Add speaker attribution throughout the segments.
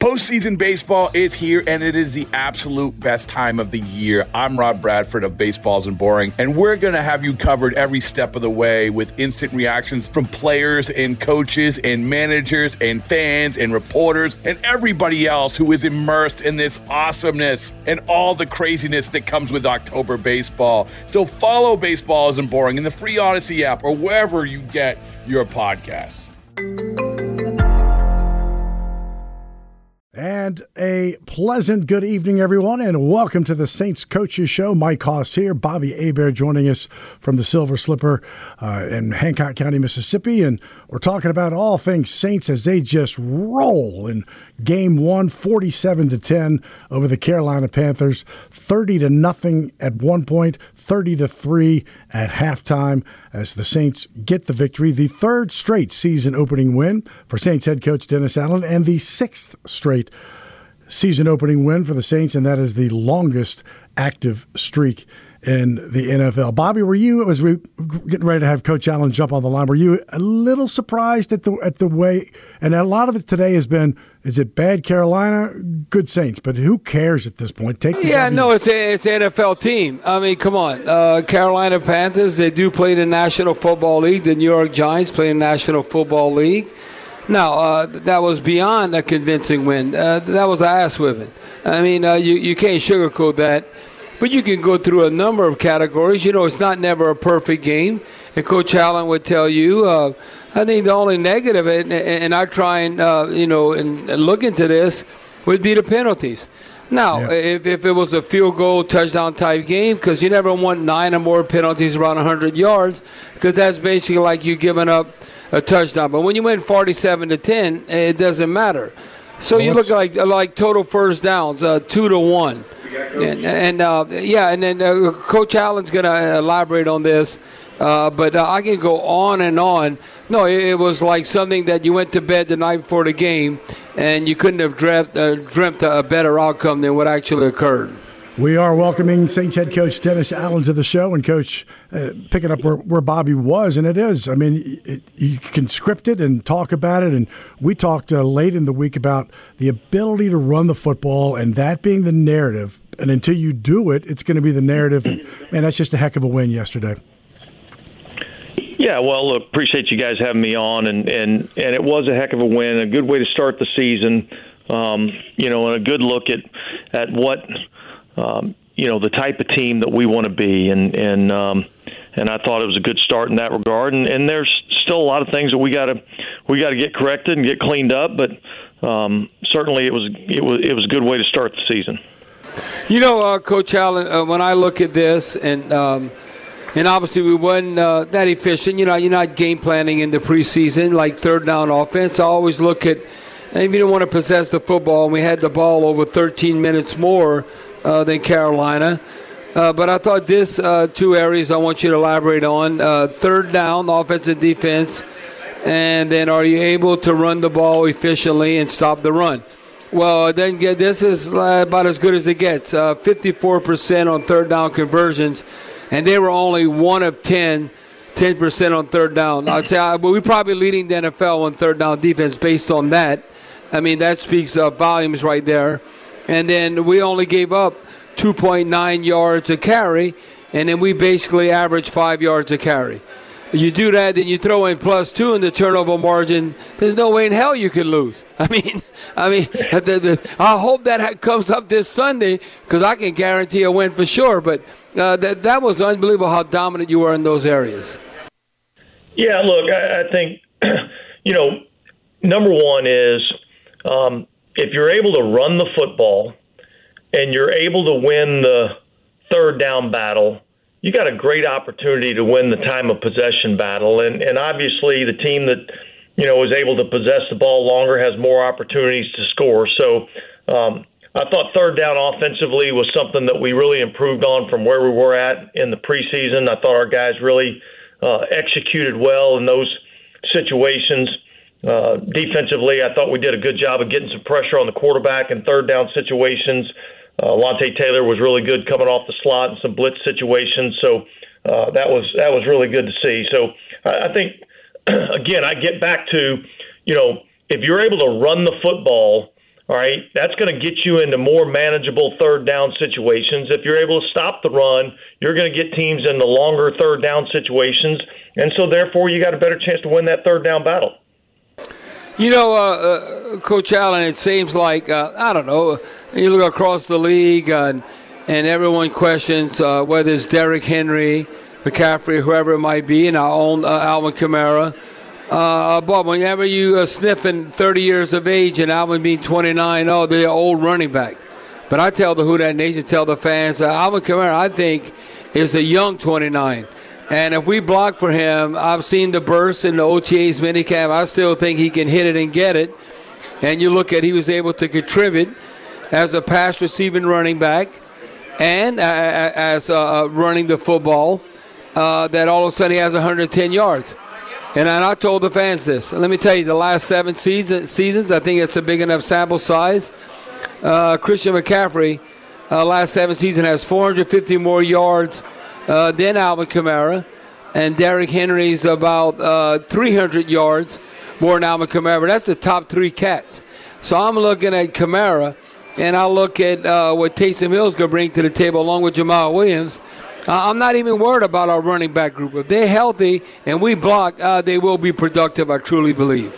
Speaker 1: Postseason baseball is here, and it is the absolute best time of the year. I'm Rob Bradford of Baseball Isn't Boring, and we're going to have you covered every step of the way with instant reactions from players and coaches and managers and fans and reporters and everybody else who is immersed in this awesomeness and all the craziness that comes with October baseball. So follow Baseball Isn't Boring in the free Odyssey app or wherever you get your podcasts.
Speaker 2: And a pleasant good evening, everyone, and welcome to the Saints Coaches Show. Mike Hoss here, Bobby Hebert joining us from the Silver Slipper in Hancock County, Mississippi, and we're talking about all things Saints as they just roll in Game 1, 47-10 over the Carolina Panthers, 30-0 at one point, 30-3 at halftime as the Saints get the victory. The third straight season opening win for Saints head coach Dennis Allen, and the sixth straight season opening win for the Saints, and that is the longest active streak in the NFL. Bobby, were you, as we getting ready to have Coach Allen jump on the line, were you a little surprised at the way, and a lot of it today has been, is it bad Carolina, good Saints, but who cares at this point?
Speaker 3: It's an NFL team. I mean, come on. Carolina Panthers, they do play in the National Football League. The New York Giants play in the National Football League. Now, that was beyond a convincing win. That was an ass whipping. I mean, you can't sugarcoat that. But you can go through a number of categories. You know, it's not never a perfect game. And Coach Allen would tell you, I think the only negative, and I try and, and look into this, would be the penalties. Now, if it was a field goal, touchdown type game, because you never want 9 or more penalties around 100 yards, because that's basically like you giving up a touchdown. But when you win 47-10, it doesn't matter. So you look like total first downs, 2-1. And then Coach Allen's going to elaborate on this, but I can go on and on. No, it was like something that you went to bed the night before the game, and you couldn't have dreamt a better outcome than what actually occurred.
Speaker 2: We are welcoming Saints head coach Dennis Allen to the show, and Coach, picking up where Bobby was, and it is. I mean, you can script it and talk about it, and we talked late in the week about the ability to run the football and that being the narrative. And until you do it, it's going to be the narrative. And, man, that's just a heck of a win yesterday.
Speaker 4: Yeah, well, look, appreciate you guys having me on, and it was a heck of a win, a good way to start the season, and a good look at what the type of team that we want to be, and I thought it was a good start in that regard. And there's still a lot of things that we got to get corrected and get cleaned up, but certainly it was a good way to start the season.
Speaker 3: Coach Allen, when I look at this, and obviously we wasn't that efficient. You're not game planning in the preseason like third down offense. I always look at, if you don't want to possess the football, and we had the ball over 13 minutes more than Carolina. But I thought this two areas I want you to elaborate on. Third down, offense and defense, and then are you able to run the ball efficiently and stop the run? Well, then this is about as good as it gets. 54% on third down conversions, and they were only 1 of 10% on third down. I'd say we're probably leading the NFL on third down defense based on that. I mean, that speaks volumes right there. And then we only gave up 2.9 yards a carry, and then we basically averaged 5 yards a carry. You do that, then you throw in +2 in the turnover margin. There's no way in hell you can lose. I mean, I hope that comes up this Sunday, because I can guarantee a win for sure. But that was unbelievable how dominant you were in those areas.
Speaker 4: Yeah, look, I think number one is if you're able to run the football and you're able to win the third down battle, you got a great opportunity to win the time of possession battle. And obviously the team that, is able to possess the ball longer has more opportunities to score. So I thought third down offensively was something that we really improved on from where we were at in the preseason. I thought our guys really executed well in those situations. Defensively, I thought we did a good job of getting some pressure on the quarterback in third down situations. Lante Taylor was really good coming off the slot in some blitz situations, so that was really good to see. So I think, again, I get back to, if you're able to run the football all right, that's going to get you into more manageable third down situations. If you're able to stop the run, you're going to get teams in the longer third down situations, and so therefore you got a better chance to win that third down battle.
Speaker 3: You know, Coach Allen, it seems like, I don't know, you look across the league and everyone questions whether it's Derrick Henry, McCaffrey, whoever it might be, and our own Alvin Kamara. Bob, whenever you sniffing 30 years of age and Alvin being 29, oh, they're old running back. But I tell the Who Dat Nation, tell the fans, Alvin Kamara, I think, is a young 29. And if we block for him, I've seen the burst in the OTA's minicamp. I still think he can hit it and get it. And you look at he was able to contribute as a pass receiving running back and as running the football, that all of a sudden he has 110 yards. And I told the fans this. Let me tell you, the last 7 seasons, I think it's a big enough sample size. Christian McCaffrey, last 7 seasons, has 450 more yards than Alvin Kamara. And Derrick Henry's about 300 yards more than Alvin Kamara. That's the top 3 cats. So I'm looking at Kamara, and I look at what Taysom Hill's going to bring to the table along with Jamal Williams. I'm not even worried about our running back group. If they're healthy and we block, they will be productive, I truly believe.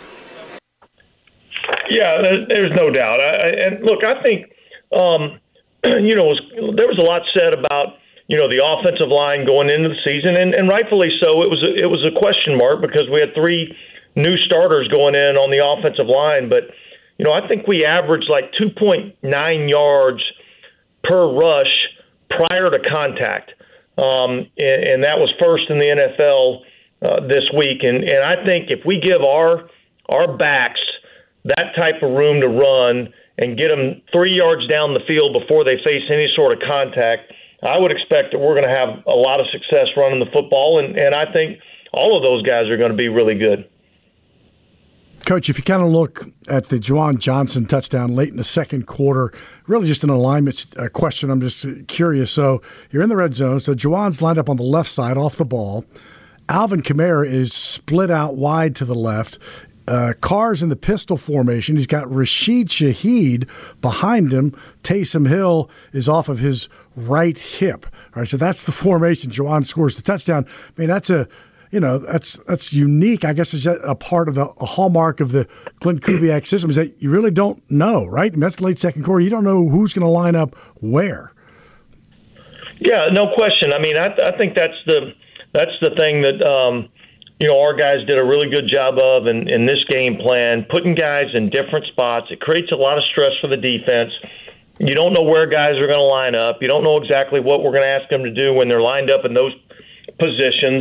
Speaker 4: Yeah, there's no doubt. And look, I think, there was a lot said about, the offensive line going into the season, and rightfully so. It was a question mark because we had 3 new starters going in on the offensive line. But, I think we averaged like 2.9 yards per rush prior to contact. And that was first in the NFL this week. And I think if we give our backs that type of room to run and get them 3 yards down the field before they face any sort of contact, I would expect that we're going to have a lot of success running the football. And I think all of those guys are going to be really good.
Speaker 2: Coach, if you kind of look at the Juwan Johnson touchdown late in the second quarter, really just an alignment question. I'm just curious. So you're in the red zone. So Juwan's lined up on the left side off the ball. Alvin Kamara is split out wide to the left. Carr's in the pistol formation. He's got Rashid Shaheed behind him. Taysom Hill is off of his right hip. All right, so that's the formation. Juwan scores the touchdown. I mean, that's that's unique. I guess it's a part of a hallmark of the Clint Kubiak system is that you really don't know, right? And that's the late second quarter. You don't know who's going to line up where.
Speaker 4: Yeah, no question. I mean, I think that's the thing that our guys did a really good job of in this game plan, putting guys in different spots. It creates a lot of stress for the defense. You don't know where guys are going to line up. You don't know exactly what we're going to ask them to do when they're lined up in those positions,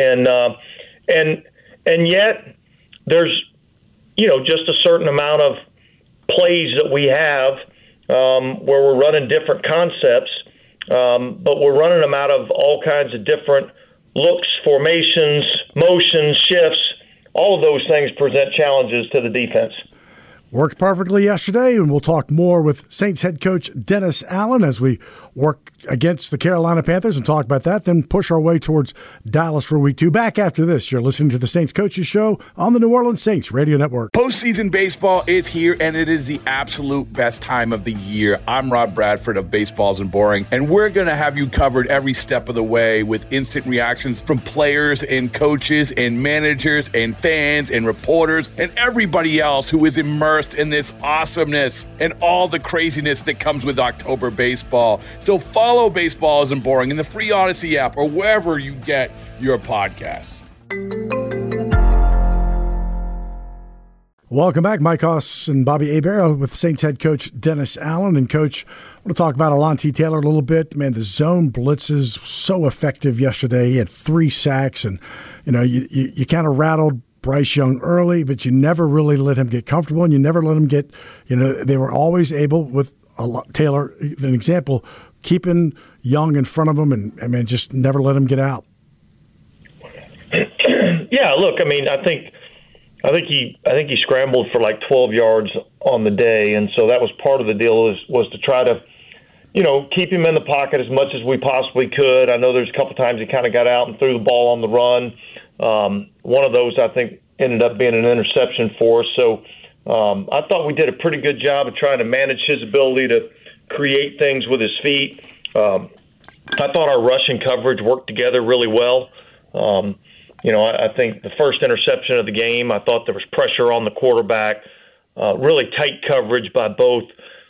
Speaker 4: and yet there's just a certain amount of plays that we have where we're running different concepts, but we're running them out of all kinds of different looks, formations, motions, shifts. All of those things present challenges to the defense.
Speaker 2: Worked perfectly yesterday, and we'll talk more with Saints head coach Dennis Allen as we work against the Carolina Panthers and talk about that, then push our way towards Dallas for week 2. Back after this, you're listening to the Saints Coaches Show on the New Orleans Saints Radio Network.
Speaker 1: Postseason baseball is here, and it is the absolute best time of the year. I'm Rob Bradford of Baseballs and Boring, and we're going to have you covered every step of the way with instant reactions from players and coaches and managers and fans and reporters and everybody else who is immersed in this awesomeness and all the craziness that comes with October baseball. So follow Baseballs and Boring in the free Odyssey app or wherever you get your podcasts.
Speaker 2: Welcome back. Mike Hoss and Bobby Hebert with Saints head coach Dennis Allen. And, Coach, I want to talk about Alontae Taylor a little bit. Man, the zone blitzes so effective yesterday. He had 3 sacks, and, you kind of rattled Bryce Young early, but you never really let him get comfortable, and you never let him get, they were always able with Taylor, an example, keeping Young in front of him and just never let him get out.
Speaker 4: Yeah, look, I mean, I think he scrambled for like 12 yards on the day, and so that was part of the deal was to try to, keep him in the pocket as much as we possibly could. I know there's a couple times he kind of got out and threw the ball on the run. One of those, I think, ended up being an interception for us. So I thought we did a pretty good job of trying to manage his ability to create things with his feet. I thought our rushing coverage worked together really well. I think the first interception of the game, I thought there was pressure on the quarterback, really tight coverage by both,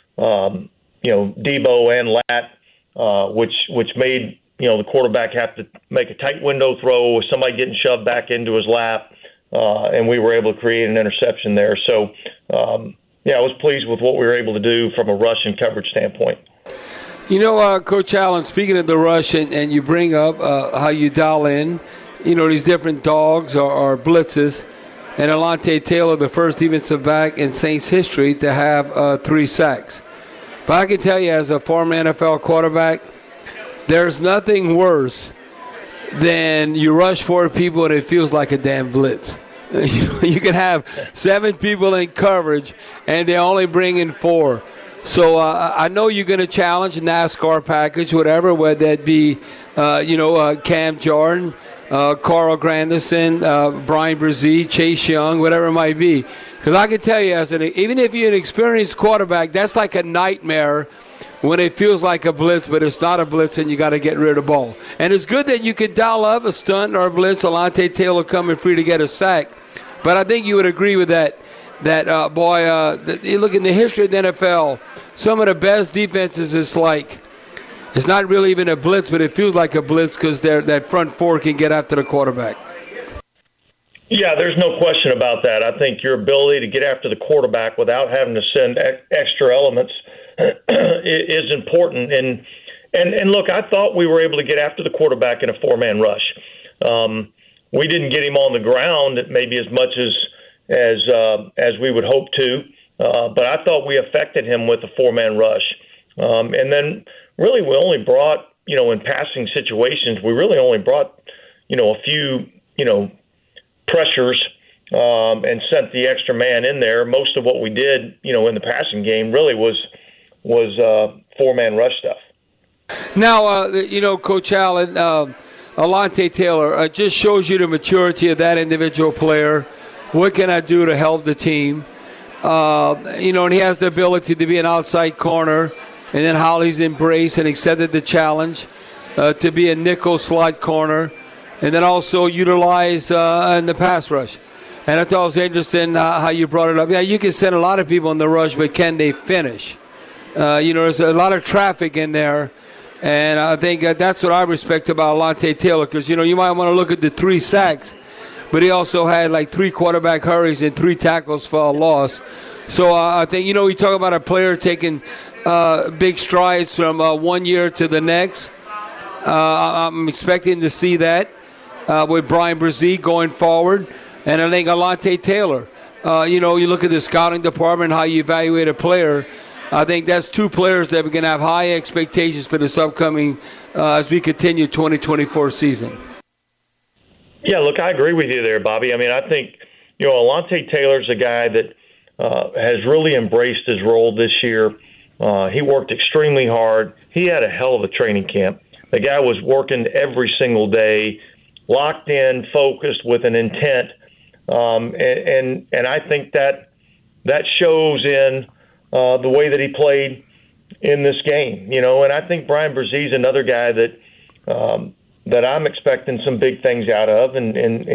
Speaker 4: Debo and Lat, which made, the quarterback have to make a tight window throw with somebody getting shoved back into his lap, and we were able to create an interception there. So, I was pleased with what we were able to do from a rush and coverage standpoint.
Speaker 3: Coach Allen, speaking of the rush, and you bring up how you dial in, these different dogs or blitzes, and Alontae Taylor, the first defensive back in Saints history to have 3 sacks. But I can tell you, as a former NFL quarterback, there's nothing worse than you rush 4 people and it feels like a damn blitz. You can have 7 people in coverage, and they only bring in 4. So I know you're going to challenge NASCAR package, whatever, whether that be, Cam Jordan, Carl Granderson, Brian Brzee, Chase Young, whatever it might be. Because I can tell you, even if you're an experienced quarterback, that's like a nightmare when it feels like a blitz, but it's not a blitz, and you got to get rid of the ball. And it's good that you could dial up a stunt or a blitz, Alontae Taylor coming free to get a sack. But I think you would agree with that you look in the history of the NFL, some of the best defenses is like, it's not really even a blitz, but it feels like a blitz because that front 4 can get after the quarterback.
Speaker 4: Yeah, there's no question about that. I think your ability to get after the quarterback without having to send extra elements is important. And look, I thought we were able to get after the quarterback in a 4-man rush. We didn't get him on the ground maybe as much as we would hope to, but I thought we affected him with a 4-man rush. And then really we only brought, in passing situations, we really only brought, a few, pressures and sent the extra man in there. Most of what we did, in the passing game really was 4-man rush stuff.
Speaker 3: Now, Coach Allen, Alontae Taylor just shows you the maturity of that individual player. What can I do to help the team? And he has the ability to be an outside corner, and then how he's embraced and accepted the challenge to be a nickel slot corner, and then also utilize in the pass rush. And I thought it was interesting how you brought it up. Yeah, you can send a lot of people in the rush, but can they finish? There's a lot of traffic in there. And I think that's what I respect about Alontae Taylor, because, you might want to look at the 3 sacks, but he also had like 3 quarterback hurries and 3 tackles for a loss. So I think, you talk about a player taking big strides from one year to the next. I'm expecting to see that with Brian Brzee going forward. And I think Alontae Taylor, you look at the scouting department, how you evaluate a player. I think that's 2 players that we're going to have high expectations for this upcoming as we continue 2024 season.
Speaker 4: Yeah, look, I agree with you there, Bobby. I mean, I think, Alontae Taylor's a guy that has really embraced his role this year. He worked extremely hard. He had a hell of a training camp. The guy was working every single day, locked in, focused with an intent. And I think that shows in the way that he played in this game, and I think Brian Brzee is another guy that I'm expecting some big things out of, and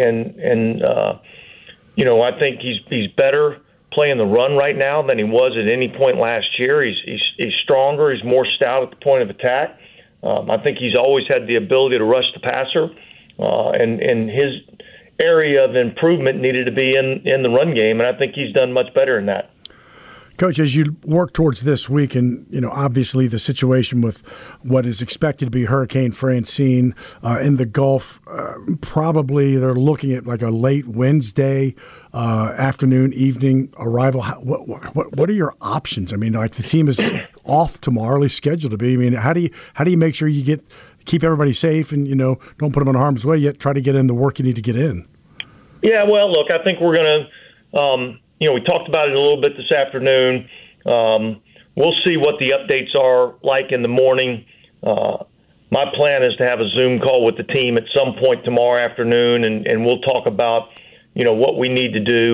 Speaker 4: I think he's better playing the run right now than he was at any point last year. He's stronger, he's more stout at the point of attack. I think he's always had the ability to rush the passer, and his area of improvement needed to be in the run game, and I think he's done much better in that.
Speaker 2: Coach, as you work towards this week, and obviously the situation with what is expected to be Hurricane Francine in the Gulf, probably they're looking at like a late Wednesday afternoon, evening arrival. What are your options? I mean, like the team is off tomorrow, at least scheduled to be. I mean, how do you make sure you keep everybody safe and don't put them in harm's way yet try to get in the work you need to get in? Yeah,
Speaker 4: well, look, I think we're going to. We talked about it a little bit this afternoon. We'll see what the updates are like in the morning. My plan is to have a Zoom call with the team at some point tomorrow afternoon, and we'll talk about, what we need to do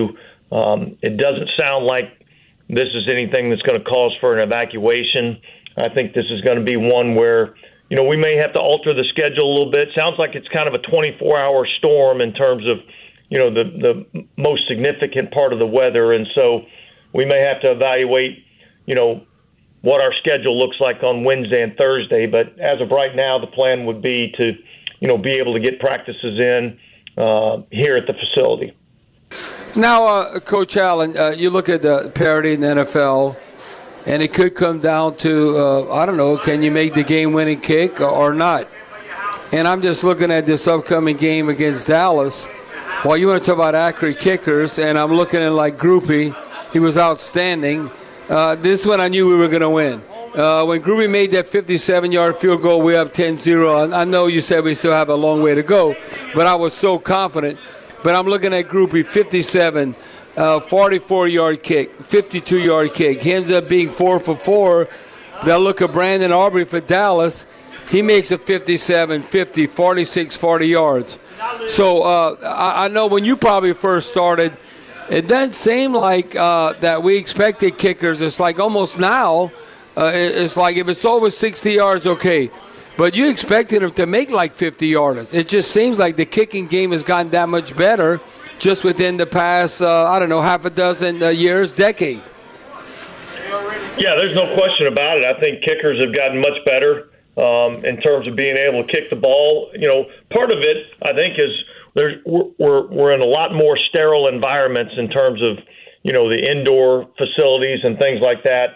Speaker 4: It doesn't sound like this is anything that's going to cause for an evacuation. I think this is going to be one where, we may have to alter the schedule a little bit. Sounds like it's kind of a 24-hour storm in terms of, the most significant part of the weather. And so we may have to evaluate, what our schedule looks like on Wednesday and Thursday. But as of right now, the plan would be to, be able to get practices in here at the facility.
Speaker 3: Now, Coach Allen, you look at the parity in the NFL, and it could come down to, I don't know, can you make the game-winning kick or not? And I'm just looking at this upcoming game against Dallas. Well, you want to talk about accurate kickers, and I'm looking at like Grupe. He was outstanding. This one I knew we were going to win. When Grupe made that 57-yard field goal, we up 10-0. I know you said we still have a long way to go, but I was so confident. But I'm looking at Grupe, 57, 44-yard kick, 52-yard kick. He ends up being 4 for 4. They'll look at Brandon Aubrey for Dallas. He makes a 57, 50, 46, 40 yards. So I know when you probably first started, it doesn't seem like that we expected kickers. It's like almost now, it's like if it's over 60 yards, okay. But you expected him to make like 50 yards. It just seems like the kicking game has gotten that much better just within the past, half a dozen years, decade.
Speaker 4: Yeah, there's no question about it. I think kickers have gotten much better in terms of being able to kick the ball. Part of it, I think, is we're in a lot more sterile environments in terms of, the indoor facilities and things like that.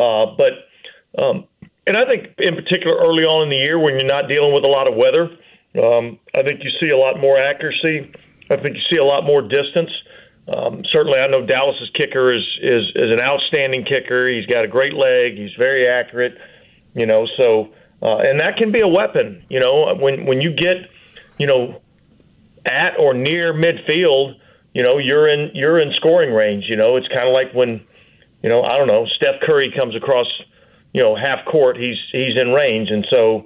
Speaker 4: And I think in particular early on in the year when you're not dealing with a lot of weather, I think you see a lot more accuracy. I think you see a lot more distance. Certainly I know Dallas's kicker is an outstanding kicker. He's got a great leg. He's very accurate, and that can be a weapon, when you get, at or near midfield, you're in scoring range. It's kind of like when, Steph Curry comes across, half court, he's in range, and so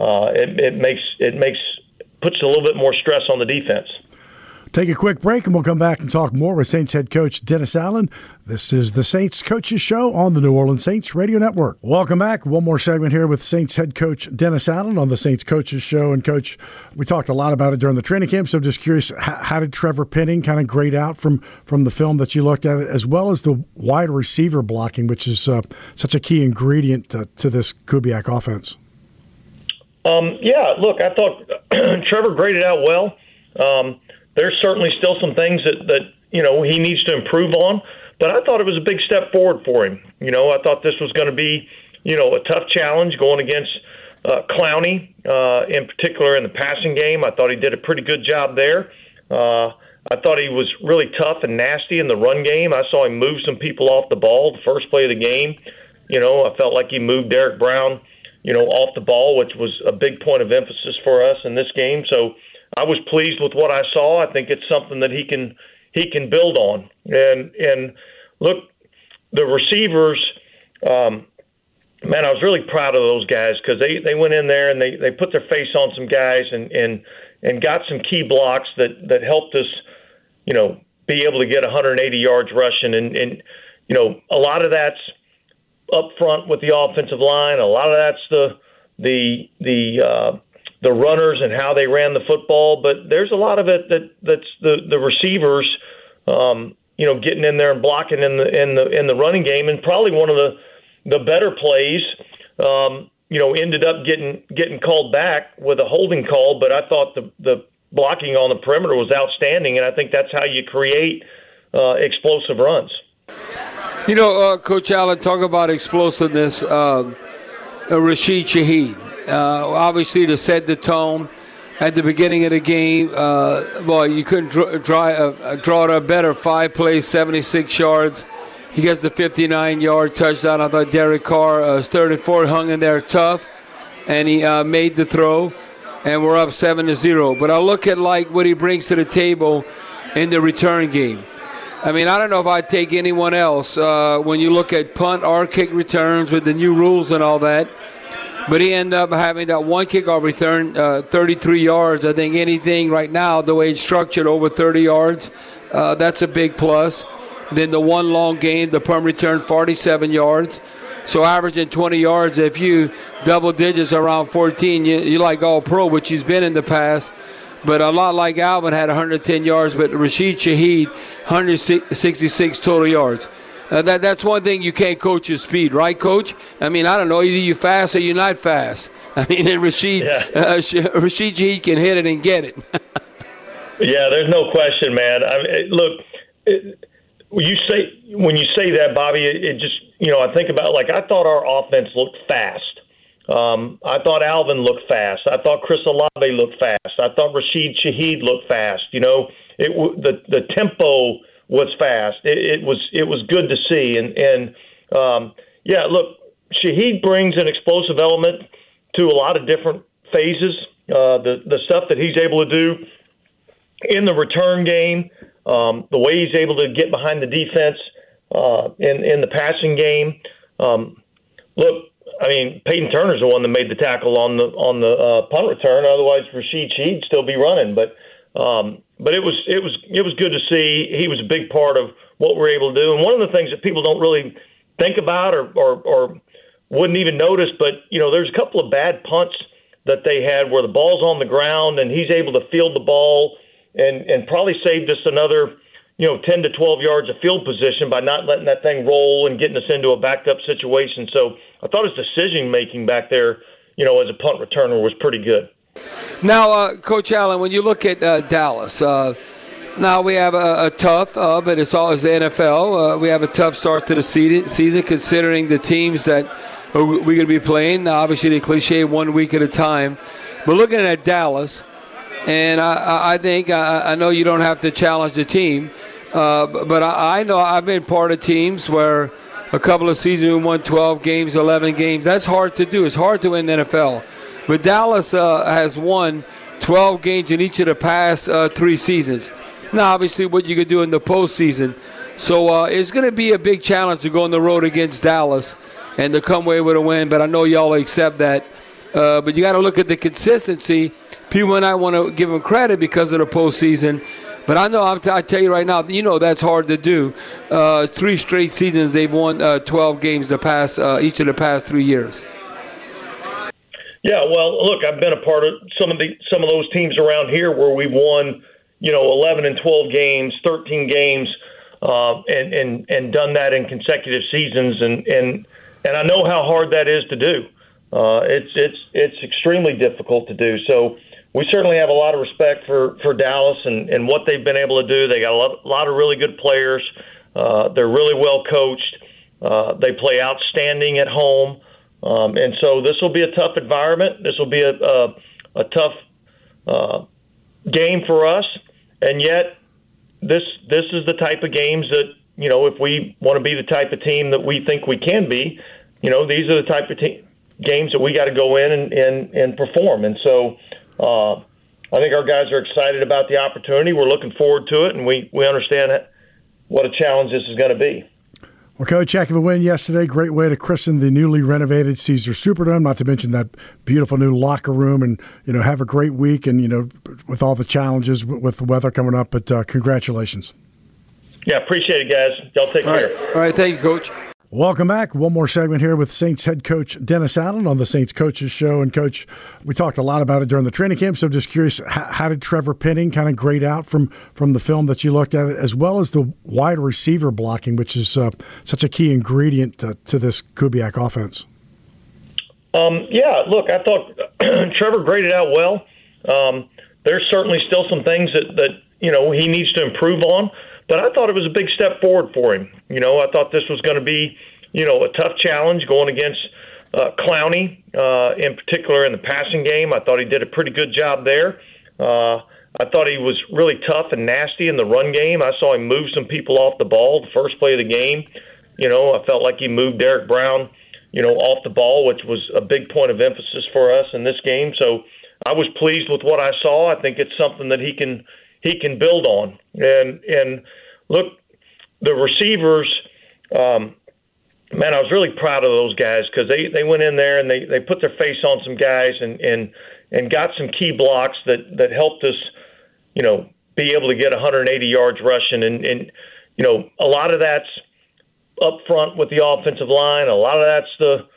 Speaker 4: it puts a little bit more stress on the defense.
Speaker 2: Take a quick break, and we'll come back and talk more with Saints head coach Dennis Allen. This is the Saints Coaches Show on the New Orleans Saints Radio Network. Welcome back. One more segment here with Saints head coach Dennis Allen on the Saints Coaches Show. And, Coach, we talked a lot about it during the training camp, so I'm just curious, how did Trevor Penning kind of grade out from the film that you looked at, as well as the wide receiver blocking, which is such a key ingredient to this Kubiak offense?
Speaker 4: Look, I thought Trevor graded out well. There's certainly still some things that he needs to improve on, but I thought it was a big step forward for him. I thought this was going to be, a tough challenge going against Clowney, in particular in the passing game. I thought he did a pretty good job there. I thought he was really tough and nasty in the run game. I saw him move some people off the ball the first play of the game. I felt like he moved Derek Brown, off the ball, which was a big point of emphasis for us in this game. So I was pleased with what I saw. I think it's something that he can build on. And look, the receivers, I was really proud of those guys because they went in there and they put their face on some guys and got some key blocks that helped us, be able to get 180 yards rushing. And a lot of that's up front with the offensive line. A lot of that's the runners and how they ran the football, but there's a lot of it that's the receivers, getting in there and blocking in the running game. And probably one of the better plays, ended up getting called back with a holding call. But I thought the blocking on the perimeter was outstanding, and I think that's how you create explosive runs.
Speaker 3: Coach Allen, talk about explosiveness. Rashid Shaheed. Obviously, to set the tone at the beginning of the game, you couldn't draw it up better. 5 plays, 76 yards. He gets the 59-yard touchdown. I thought Derek Carr, 34, hung in there tough, and he made the throw, and we're up 7-0. But I look at what he brings to the table in the return game. I don't know if I'd take anyone else when you look at punt or kick returns with the new rules and all that. But he ended up having that one kickoff return, 33 yards. I think anything right now, the way it's structured, over 30 yards, that's a big plus. Then the one long gain, the punt return, 47 yards. So averaging 20 yards. If you double digits around 14, you're like all pro, which he's been in the past. But a lot like Alvin had 110 yards, but Rashid Shaheed, 166 total yards. That's one thing you can't coach your speed, right, Coach? I mean, I don't know, either you're fast or you're not fast. I mean, and Rashid Shaheed can hit it and get it.
Speaker 4: Yeah, there's no question, man. I mean, look, when you say that, Bobby, it just, I think about, like, I thought our offense looked fast. I thought Alvin looked fast. I thought Chris Olave looked fast. I thought Rashid Shaheed looked fast. The tempo was fast. It was good to see. And look, Shaheed brings an explosive element to a lot of different phases. The stuff that he's able to do in the return game, the way he's able to get behind the defense in the passing game. Look, I mean, Peyton Turner's the one that made the tackle on the punt return. Otherwise, Rashid Shaheed'd still be running. But it was good to see. He was a big part of what we're able to do. And one of the things that people don't really think about or wouldn't even notice, but there's a couple of bad punts that they had where the ball's on the ground and he's able to field the ball and probably saved us another 10 to 12 yards of field position by not letting that thing roll and getting us into a backed up situation. So I thought his decision making back there, as a punt returner was pretty good.
Speaker 3: Now, Coach Allen, when you look at Dallas, now we have a tough, but it's always the NFL. We have a tough start to the season considering the teams that we're going to be playing. Now, obviously, the cliche 1 week at a time. But looking at Dallas, and I think, I know you don't have to challenge the team, but I know I've been part of teams where a couple of seasons we won 12 games, 11 games. That's hard to do. It's hard to win the NFL. But Dallas has won 12 games in each of the past 3 seasons. Now, obviously, what you could do in the postseason. So it's going to be a big challenge to go on the road against Dallas and to come away with a win. But I know y'all accept that. But you got to look at the consistency. People might not want to give them credit because of the postseason. But I know, I tell you right now, that's hard to do. 3 straight seasons they've won 12 games each of the past 3 years.
Speaker 4: Yeah, well, look, I've been a part of some of those teams around here where we've won, 11 and 12 games, 13 games, and done that in consecutive seasons, and I know how hard that is to do. It's extremely difficult to do. So we certainly have a lot of respect for Dallas and what they've been able to do. They got a lot of really good players. They're really well coached. They play outstanding at home. And so this will be a tough environment. This will be a tough game for us. And yet this is the type of games that, if we want to be the type of team that we think we can be, these are the type of games that we got to go in and perform. And so I think our guys are excited about the opportunity. We're looking forward to it, and we understand what a challenge this is going to be.
Speaker 2: Well, Coach, heck of a win yesterday. Great way to christen the newly renovated Caesar Superdome, not to mention that beautiful new locker room, and, have a great week and, with all the challenges with the weather coming up. But congratulations.
Speaker 4: Yeah, appreciate it, guys. Y'all take care.
Speaker 3: All right, thank you, Coach.
Speaker 2: Welcome back. One more segment here with Saints head coach Dennis Allen on the Saints Coaches Show. And, Coach, we talked a lot about it during the training camp, so I'm just curious, how did Trevor Penning kind of grade out from the film that you looked at, as well as the wide receiver blocking, which is such a key ingredient to this Kubiak offense?
Speaker 4: Look, I thought Trevor graded out well. There's certainly still some things that he needs to improve on. But I thought it was a big step forward for him. I thought this was going to be, a tough challenge going against Clowney, in particular in the passing game. I thought he did a pretty good job there. I thought he was really tough and nasty in the run game. I saw him move some people off the ball the first play of the game. I felt like he moved Derek Brown, off the ball, which was a big point of emphasis for us in this game. So I was pleased with what I saw. I think it's something that he can build on. And look, the receivers, man, I was really proud of those guys because they went in there and they put their face on some guys and got some key blocks that helped us, be able to get 180 yards rushing. And a lot of that's up front with the offensive line. A lot of that's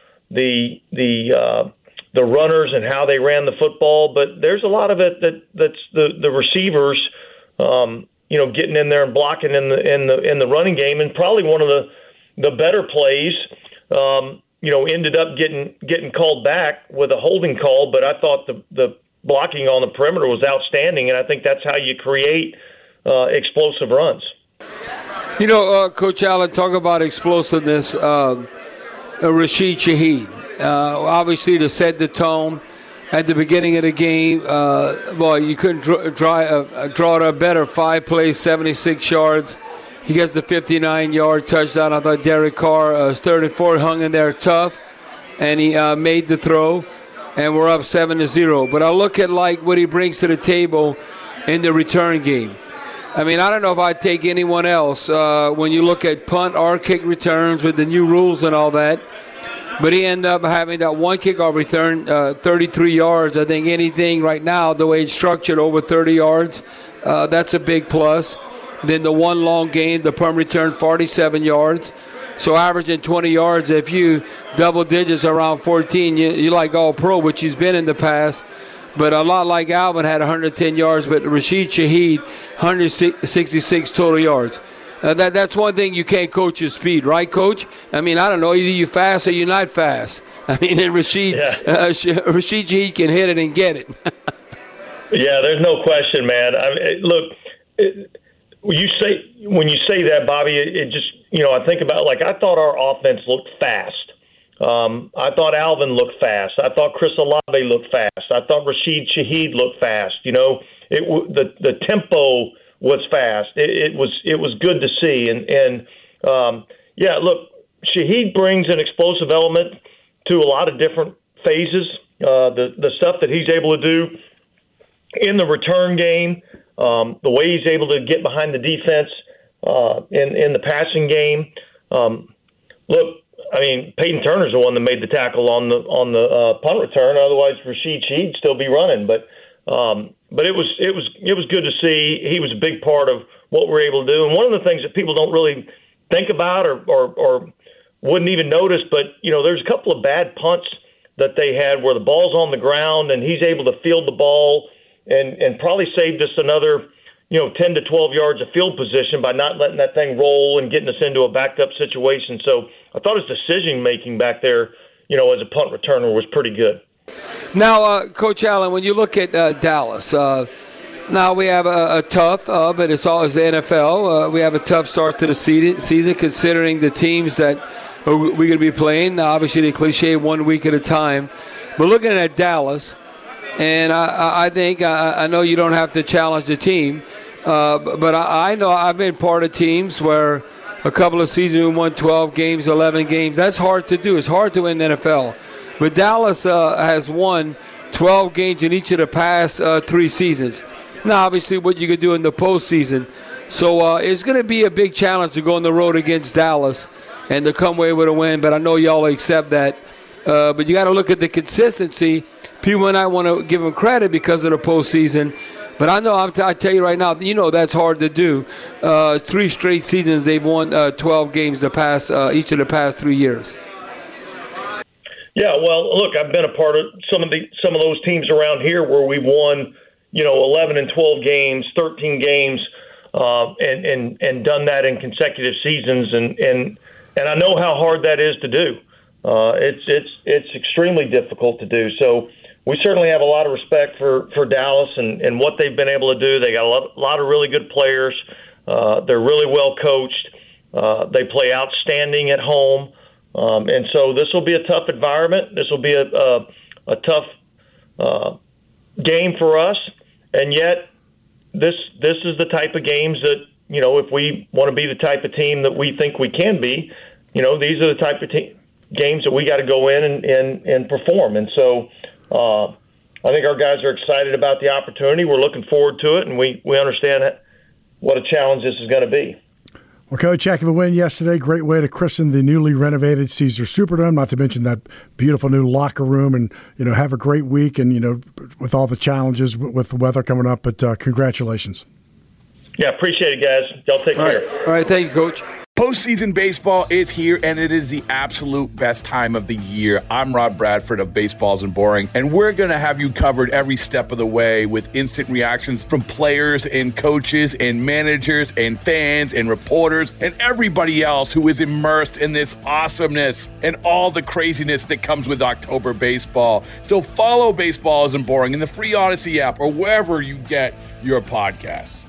Speaker 4: the runners and how they ran the football. But there's a lot of it that's the receivers, getting in there and blocking in the running game. And probably one of the better plays, ended up getting called back with a holding call. But I thought the blocking on the perimeter was outstanding, and I think that's how you create explosive runs.
Speaker 3: Coach Allen, talk about explosiveness. Rashid Shaheed, obviously to set the tone at the beginning of the game. You couldn't draw it up better. 5 plays, 76 yards. He gets the 59-yard touchdown. I thought Derek Carr, 3rd and 4, hung in there tough, and he made the throw, and we're up 7-0. But I look at what he brings to the table in the return game. I mean, I don't know if I'd take anyone else when you look at punt or kick returns with the new rules and all that. But he ended up having that one kickoff return, 33 yards. I think anything right now, the way it's structured, over 30 yards, that's a big plus. Then the one long gain, the punt return, 47 yards. So averaging 20 yards, if you double digits around 14, you're like all-pro, which he's been in the past. But a lot like Alvin had 110 yards, but Rashid Shaheed, 166 total yards. That's one thing you can't coach your speed, right, Coach? I mean, I don't know, either you're fast or you're not fast. I mean, and Rashid Shaheed can hit it and get it.
Speaker 4: Yeah, there's no question, man. I mean, look, when you say that, Bobby, it just, I think about, I thought our offense looked fast. I thought Alvin looked fast. I thought Chris Olave looked fast. I thought Rashid Shaheed looked fast. The tempo was fast. It was good to see. Look, Shaheed brings an explosive element to a lot of different phases. The stuff that he's able to do in the return game, the way he's able to get behind the defense in the passing game. Look, I mean, Peyton Turner's the one that made the tackle on the punt return. Otherwise, Rashid Shaheed'd still be running. But it was good to see. He was a big part of what we're able to do. And one of the things that people don't really think about or wouldn't even notice, but there's a couple of bad punts that they had where the ball's on the ground and he's able to field the ball and probably saved us another 10 to 12 yards of field position by not letting that thing roll and getting us into a backed up situation. So I thought his decision making back there, as a punt returner was pretty good.
Speaker 3: Now, Coach Allen, when you look at Dallas, now we have a tough, but it's always the NFL. We have a tough start to the season considering the teams that we're going to be playing. Now, obviously, the cliche, 1 week at a time. But looking at Dallas, and I think, I know you don't have to challenge the team, but I know I've been part of teams where a couple of seasons we won 12 games, 11 games. That's hard to do. It's hard to win the NFL. But Dallas has won 12 games in each of the past 3 seasons. Now, obviously, what you could do in the postseason. So it's going to be a big challenge to go on the road against Dallas and to come away with a win. But I know y'all accept that. But you got to look at the consistency. People might not want to give them credit because of the postseason. But I know, I tell you right now, that's hard to do. 3 straight seasons they've won 12 games each of the past 3 years.
Speaker 4: Yeah, well, look, I've been a part of some of those teams around here where we've won, 11 and 12 games, 13 games, and done that in consecutive seasons, and I know how hard that is to do. It's extremely difficult to do. So we certainly have a lot of respect for Dallas and what they've been able to do. They got a lot of really good players. They're really well coached. They play outstanding at home. And so this will be a tough environment. This will be a tough game for us. And yet this is the type of games that, if we want to be the type of team that we think we can be, these are the type of games that we got to go in and perform. And so I think our guys are excited about the opportunity. We're looking forward to it, and we understand what a challenge this is going to be.
Speaker 2: Well, Coach, heck of a win yesterday. Great way to christen the newly renovated Caesar Superdome, not to mention that beautiful new locker room, and, have a great week and, with all the challenges with the weather coming up. But congratulations.
Speaker 4: Yeah, appreciate it, guys. Y'all take care.
Speaker 3: All right, thank you, Coach.
Speaker 1: Postseason baseball is here, and it is the absolute best time of the year. I'm Rob Bradford of Baseballs and Boring, and we're going to have you covered every step of the way with instant reactions from players and coaches and managers and fans and reporters and everybody else who is immersed in this awesomeness and all the craziness that comes with October baseball. So follow Baseballs and Boring in the free Odyssey app or wherever you get your podcasts.